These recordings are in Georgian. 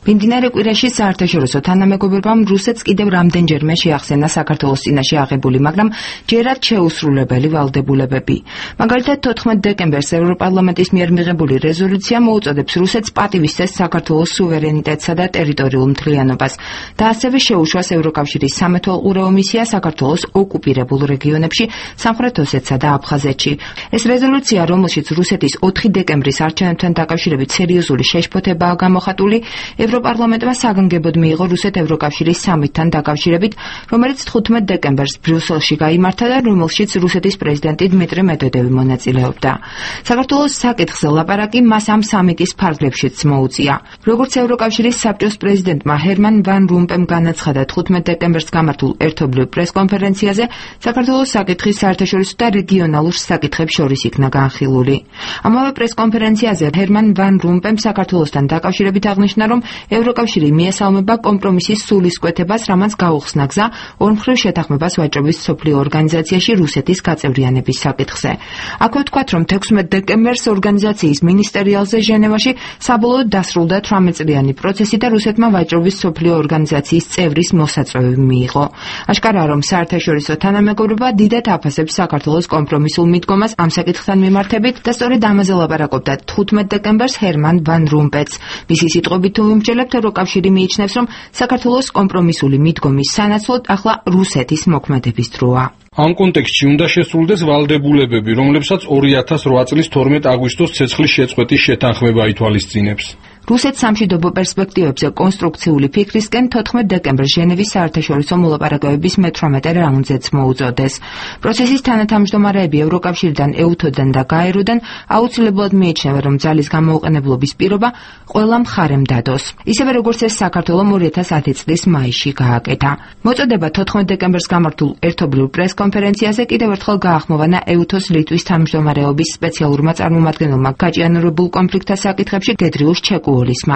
მიმდინარე კვირაში საერთაშორისო თანამეგობრობამ რუსეთს კიდევ რამდენჯერმე შეახსენა საქართველოს წინაშე აღებული, მაგრამ ჯერად შეუსრულებელი ვალდებულებები. მაგალითად, 14 დეკემბერს ევროპარლამენტის მიერ მიღებული რეზოლუცია მოუწოდებს რუსეთს პატივისცეს საქართველოს სუვერენიტეტსა და ტერიტორიულ მთლიანობას და ასევე შეუშვას ევროკავშირის სამეთვალყურეო მისია საქართველოს ოკუპირებულ რეგიონებში, სამხრეთ ოსეთსა და აფხაზეთში. ეს რეზოლუცია, რომელშიც რუსეთის 4 დეკემბრის არჩევნებთან დაკავშირებით სერიოზული შეშფოთებაა გამოხატული, ევროპარლამენტმა საგანგებოდ მიიღო რუსეთ-ევროკავშირის სამიტთან დაკავშირებით, რომელიც 15 დეკემბერს ბრიუსელში გაიმართა და რომელშიც რუსეთის პრეზიდენტი დმიტრი მედვედევი მონაწილეობდა. საქართველოს საკითხზე ლაპარაკი მას ამ სამიტის ფარგლებშიც მოუწია. როგორც ევროკავშირის საბჭოს პრეზიდენტმა ჰერმან ვან რომპემ განაცხადა 15 დეკემბერს გამართულ ერთობლივ პრესკონფერენციაზე, საქართველოს საკითხი საერთაშორისო და რეგიონალურ საკითხებს შორის იქნა განხილული. ამავე პრესკონფერენციაზე ჰერმან ვან რომპემ საქართველოსთან დაკავშირებით აღნიშნა, რომ ევროკავშირი მიესალმება კომპრომისის სულისკვეთებას, რამაც გაუხსნა გზა ორმხრივ შეთანხმებას ვაჭრობის მსოფლიო ორგანიზაციაში რუსეთის გაწევრიანების საკითხზე. აქვე ვთქვათ, რომ 16 დეკემბერს ორგანიზაციის მინისტერიალზე ჟენევაში საბოლოოდ დასრულდა 18 წლიანი პროცესი და რუსეთმა ვაჭრობის მსოფლიო ორგანიზაციის წევრის მოსაწვევი მიიღო. აშკარაა, რომ საერთაშორისო თანამეგობრობა დიდად აფასებს საქართველოს კომპრომისულ მიდგომას ამ საკითხთან მიმართებით და სწორედ ამაზე ლაპარაკობდა 15 დეკემბერს ჰერმან ვან რომპემს. მისი სიტყვებით თუ ვიმსჯელებთ, ევროკავშირი მიიჩნევს, რომ საქართველოს კომპრომისული მიდგომის სანაცვლოდ ახლა რუსეთის მოქმედების დროა. ამ კონტექსტში უნდა შესრულდეს ვალდებულებები, რომლებსაც 2008 წლის 12 აგვისტოს ცეცხლის შეწყვეტის შეთანხმება ითვალისწინებს. რუსეთს სამშვიდობო პერსპექტივებზე კონსტრუქციული ფიქრისკენ 14 დეკემბერს ჟენევის საერთაშორისო მოლაპარაკებების მე-18 რაუნდზეც მოუწოდეს. პროცესის თანათავმჯდომარეები ევროკავშირიდან, ეუთოდან და გაეროდან აუცილებლად მიიჩნევენ, რომ ძალის გამოუყენებლობის პირობა ყველა მხარემ დადოს. ისევე როგორც ეს საქართველომ 2010 წლის მაისში გააკეთა. მოწოდება 14 დეკემბერს გამართულ ერთობლივ პრესკონფერენციაზე კიდევ ერთხელ გაახმოვანა ეუთოს ლიტვის თავმჯდომარეობის სპეციალურმა წარმომადგენელმა გაჭიანურებულ კონფლიქტთა საკითხებში გედრიუშ ჩეკუოლისმა.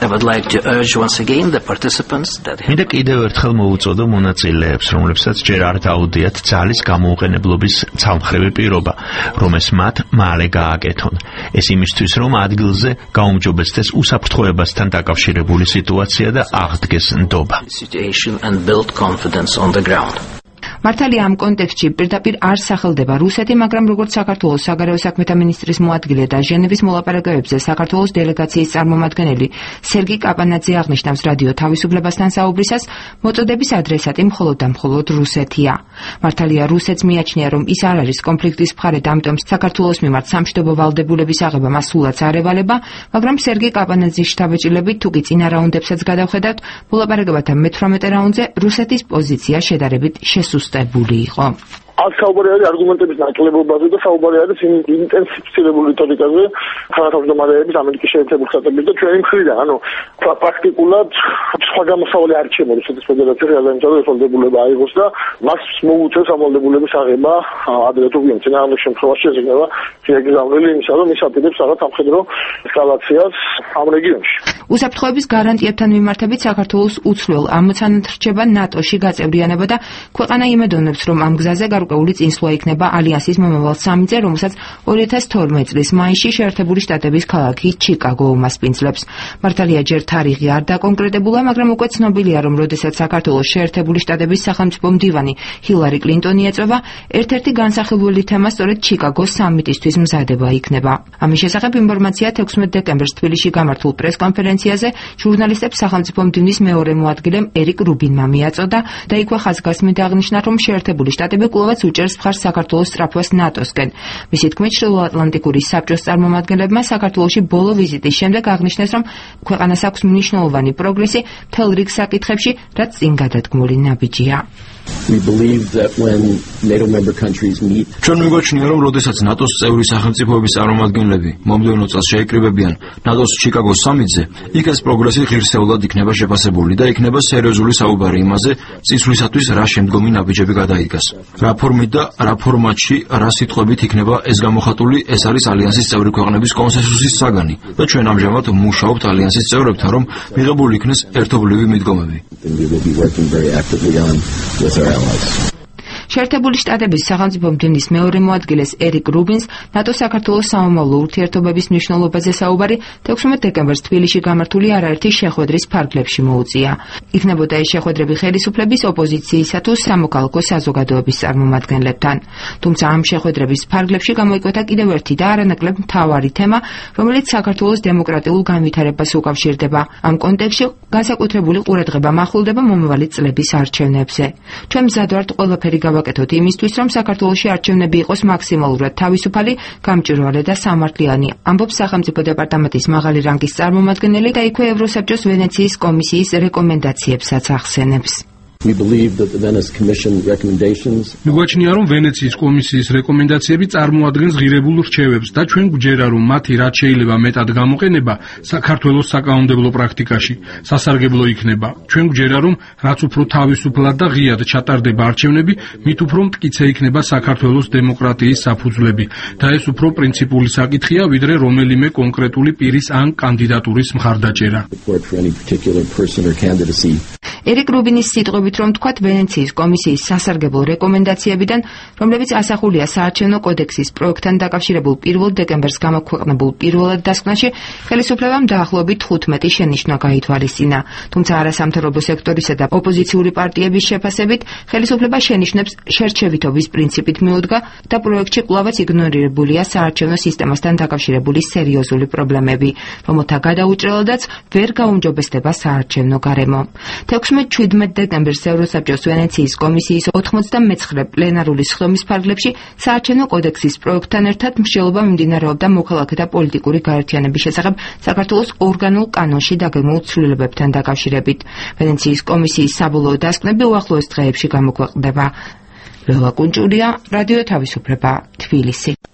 მინდა კიდევ ერთხელ მოუწოდო მონაწილეებს, რომლებსაც ჯერ არ დაუდიათ ძალის გამოუყენებლობის ცალმხრივი პირობა, რომ ეს მათ მალე გააკეთონ. ეს იმისთვის, რომ ადგილზე გაუმჯობესდეს უსაფრთხოებასთან დაკავშირებული სიტუაცია და აღდგეს ნდობა. მართალია ამ კონტექსტში პირდაპირ არ სახელდება რუსეთი, მაგრამ როგორც საქართველოს საგარეო საქმეთა მინისტრის მოადგილე და ჟენევის მოლაპარაკებებზე საქართველოს დელეგაციის წარმომადგენელი სერგი კაპანაძე აღნიშნავს რადიო თავისუფლებასთან საუბრისას, მოწოდების ადრესატი მხოლოდ და მხოლოდ რუსეთია. მართალია რუსეთს მიაჩნია, რომ ის არ არის კონფლიქტის მხარე და ამიტომ საქართველოს მიმართ სამშვიდობო ვალდებულების აღება მას სულაც არ ევალება, მაგრამ სერგი კაპანაძის შთაბეჭდილებით თუ კი წინა რაუნდებსაც გადავხედავთ, მოლაპარაკებათა მე-18 რაუნდზე რუსეთის პოზიცია შედარებით შესუსტებული იყო. აქ საუბარი არის არგუმენტების ნაკლებობაზე და საუბარი არის ინტენსიფიცირებულ რიტორიკაზე თანათავმჯდომარეების ამერიკის შეერთებულ შტატების და ჩვენი მხრიდან. ანუ პრაქტიკულად სხვა გამოსავალი არ ჩემო რუსეთის ფედერაციაში გადაიმუშავოს ვალდებულება აიღოს და მას მოუწევს ამ ვალდებულების აღება ადრე თუ ვინ წინააღმდეგ შემთხვევაში შეგება შეეგზავნილი იმისა, რომ ის აპირებს რაღაც სამხედრო ესკალაციას ამ რეგიონში. უსაფრთხოების გარანტიებთან მიმართებით საქართველოს უცვლელ ამოცანად რჩება ნატოში გაწევრიანება და ქვეყანა იმედოვნებს, რომ ამ გზაზე გარკვეული წინსვლა იქნება ალიანსის მომავალ სამიტზე, რომელსაც 2012 წლის მაისში შეერთებული შტატების ქალაქი ჩიკაგო უმასპინძლებს. მართალია ჯერ თარიღი არ დაკონკრეტებულა, მაგრამ უკვე ცნობილია, რომ როდესაც საქართველოს შეერთებული შტატების სახელმწიფო მდივანი ჰილარი კლინტონი ეწევა, ერთ-ერთი განსახილველი თემა სწორედ ჩიკაგოს სამიტისთვის მზადება იქნება. ამის შესახებ ინფორმაცია 16 დეკემბერს თბილისში გამართულ პრესკონფერენციაზე ჟურნალისტებს სახელმწიფო მდივნის მეორე მოადგილემ ერიკ რუბინმა მიაწოდა და იქვე ხაზგასმით აღნიშნა, რომ შეერთებული შტატები კვლავაც უჭერს მხარს საქართველოს სწრაფვას ნატოსკენ. მისი თქმით, ჩრდილოატლანტიკური საბჭოს წარმომადგენლებმა საქართველოში ბოლო ვიზიტის შემდეგ აღნიშნეს, რომ ქვეყანას აქვს მნიშვნელოვანი პროგრესი მთელ რიგ საკითხებში, რაც წინ გადადგმული ნაბიჯია. ჩვენ მიგვაჩნია, რომ როდესაც ნატოს წევრი სახელმწიფოების წარმომადგენლები მომდევნო წელს შეიკრიბებიან ნატოს ჩიკაგოს სამიტზე, იქ ეს პროგრესი ღირსეულად იქნება შეფასებული და იქნება სერიოზული საუბარი იმაზე, წინსვლისათვის რა შემდგომი ნაბიჯები გადაიდგას. რა ფორმით და რა ფორმატში, რა სიტყვებით იქნება ეს გამოხატული, ეს არის ალიანსის წევრი ქვეყნების კონსენსუსის საგანი და ჩვენ ამჟამად მუშაობთ ალიანსის წევრებთან, რომ მიღებული იქნეს ერთობლივი მიდგომები. შეერთებული შტატების სახელმწიფო მდივნის მეორე მოადგილეს ერიკ რუბინს ნატოს საქართველოს სამომავლო ურთიერთობების მნიშვნელობაზე საუბარი 16 დეკემბერს თბილისში გამართული არაერთი შეხვედრის ფარგლებში მოუწია. იქნებოდა ეს შეხვედრები ხელისუფლების, ოპოზიციისა თუ სამოქალაქო საზოგადოების წარმომადგენლებთან. თუმცა ამ შეხვედრების ფარგლებში გამოიკვეთა კიდევ ერთი და არანაკლებ მთავარი თემა, რომელიც საქართველოს დემოკრატიულ განვითარებას უკავშირდება. ამ კონტექსტში განსაკუთრებული ყურადღება მახვილდება მომავალი წლების არჩევნებზე. ჩვენ მზად ვართ ყველაფერი გავაკეთოთ იმისთვის, რომ საქართველოში არჩევნები იყოს მაქსიმალურად თავისუფალი, გამჭვირვალე და სამართლიანი, ამბობს სახელმწიფო დეპარტამენტის მაღალი რანგის წარმომადგენელი და იქვე ევროსაბჭოს ვენეციის კომისიის რეკომენდაციებსაც ახსენებს. მიგვაჩნია, რომ ვენეციის კომისიის რეკომენდაციები წარმოადგენს ღირებულ რჩევებს და ჩვენ გვჯერა, რომ მათი რაც შეიძლება მეტად გამოყენება საქართველოს საკანონმდებლო პრაქტიკაში სასარგებლო იქნება. ჩვენ გვჯერა, რომ რაც უფრო თავისუფლად და ღიად ჩატარდება არჩევნები, მით უფრო მტკიცე იქნება საქართველოს დემოკრატიის საფუძვლები და ეს უფრო პრინციპული საკითხია, ვიდრე რომელიმე კონკრეტული პირის ან კანდიდატურის მხარდაჭერა. ერიკ რუბინის სიტყვებით რომ თქვათ ვენეციის კომისიის სასარგებლო რეკომენდაციებიდან, რომლებიც ასახულია საარჩევნო კოდექსის პროექტთან დაკავშირებულ 1 დეკემბერს გამოქვეყნებულ პირველად დასკვნაში, ხელისუფლებამ დაახლოებით 15 შენიშვნა გაითვალისწინა. თუმცა არასამთავრობო სექტორისა და ოპოზიციური პარტიების შეფასებით, ხელისუფლება შენიშვნებს შერჩევითობის პრინციპით მიუდგა და პროექტში კვლავაც იგნორირებულია საარჩევნო სისტემასთან დაკავშირებული სერიოზული პრობლემები, რომელთა გადაუჭრელადაც ვერ გაუმჯობესდება საარჩევნო გარემო. 17 დეკემბერს ევროსაბჭოს ვენეციის კომისიის 99 პლენარული სხდომის ფარგლებში საარჩევნო კოდექსის პროექტთან ერთად მსჯელობა მიმდინარეობდა მოქალაქეთა პოლიტიკური გაერთიანების შესახებ საქართველოს ორგანულ კანონში დაგეგმულ ცვლილებებთან დაკავშირებით. ვენეციის კომისიის საბოლოო დასკვნები უახლოეს დღეებში გამოქვეყნდება. ლელა კუნჭურია, რადიო თავისუფლება, თბილისი.